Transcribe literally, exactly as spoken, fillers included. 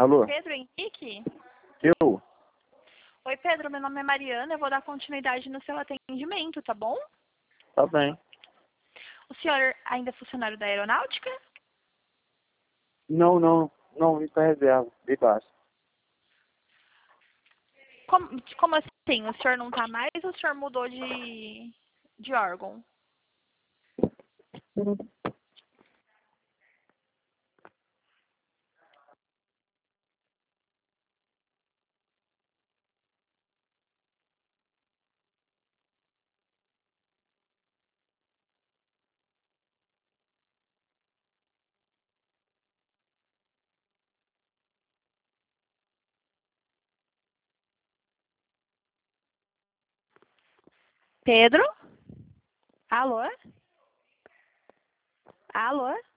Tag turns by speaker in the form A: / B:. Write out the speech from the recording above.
A: Alô?
B: Pedro Henrique?
A: Eu?
B: Oi, Pedro, meu nome é Mariana, eu vou dar continuidade no seu atendimento, tá bom?
A: Tá bem.
B: O senhor ainda é funcionário da aeronáutica?
A: Não, não, não, vim pra reserva, de baixo.
B: Como, como assim? O senhor não tá mais ou o senhor mudou de, de órgão? Pedro? Alô? Alô?